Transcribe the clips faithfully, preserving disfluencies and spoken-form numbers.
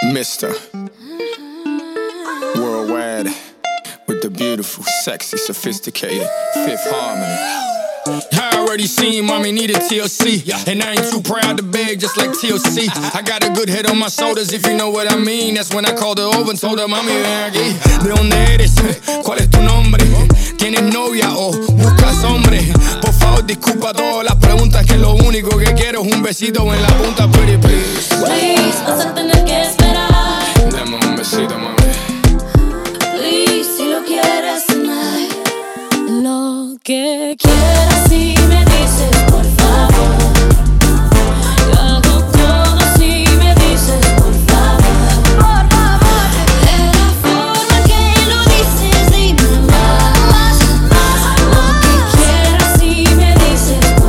Mister Worldwide with the beautiful, sexy, sophisticated Fifth Harmony. I already seen mommy needed T L C, and I ain't too proud to beg just like T L C. I got a good head on my shoulders if you know what I mean. That's when I called her over and told her, mami, ven aquí. ¿De dónde eres? ¿Cuál es tu nombre? ¿Tienes novia o buscas hombre? Por favor, disculpa todas las preguntas, que lo único que quiero es un besito en la punta, pretty please. Please, vas a tener que esperar. Dame un besito, mami. Please, si lo quieres tonight. Lo que quieras si me dices, por favor. Yo hago todo si me dices, por favor. Por favor. De la forma que lo dices, dime más, más. Lo que quieras si me dices, por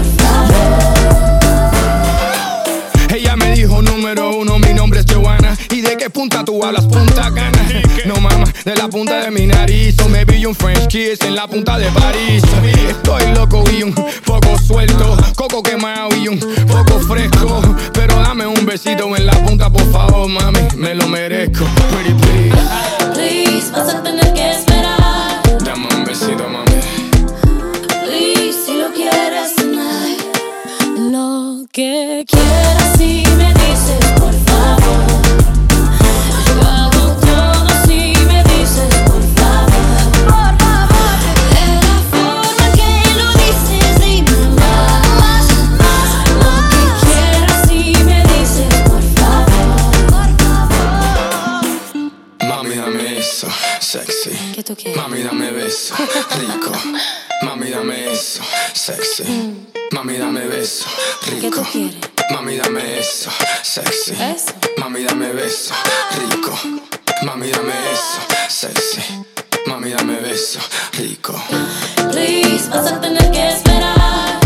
favor. Ella me dijo número uno, mi nombre es Joanna. ¿Y de qué punta tú hablas? Punta Cana. No mama, de la punta de mi nariz. O me vi un French kiss en la punta de París. Estoy loco y un poco suelto, coco quemado y un poco fresco. Pero dame un besito en la punta, por favor, mami, me lo merezco. Pretty please. Please, vas a tener que esperar. Dame un besito, mami. Please, si lo quieres tonight. Lo que quieras si me dices, por favor. Yo hago todo si me dices, por favor. Por favor. De la forma que lo dices, dime más, más. Lo que quieras si me dices, por favor. Por favor. Mami, dame eso, sexy. ¿Qué tú quieres? Mami, dame beso, rico. Mami, dame eso, sexy. Mami, dame beso, rico. ¿Qué tú quieres? Mami, dame eso, sexy. ¿Eso? Mami, dame beso, rico. Mami, dame eso, sexy. Mami, dame beso, rico. Please, vas a tener que esperar.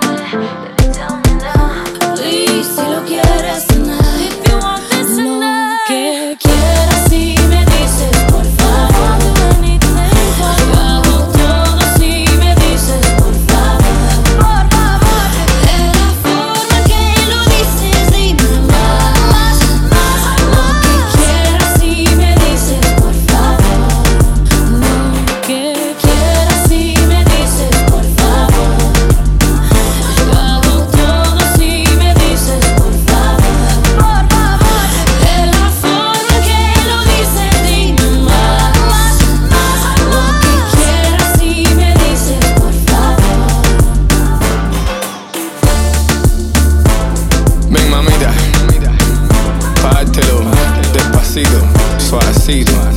Please, si lo quieres tonight. Lo que quieras si me dices, por favor. Yo hago todo si me dices, por favor. Por favor. De la forma que lo dices, dime más, más. Lo que quieras si me dices, por favor. Lo que quieras si me dices, por favor. Yo hago todo si me dices, por favor. Por favor. De la forma que lo dices, dime más, más. Lo que quieras si me dices, por favor. Ven, mamita, pártelo despacito, suavecito.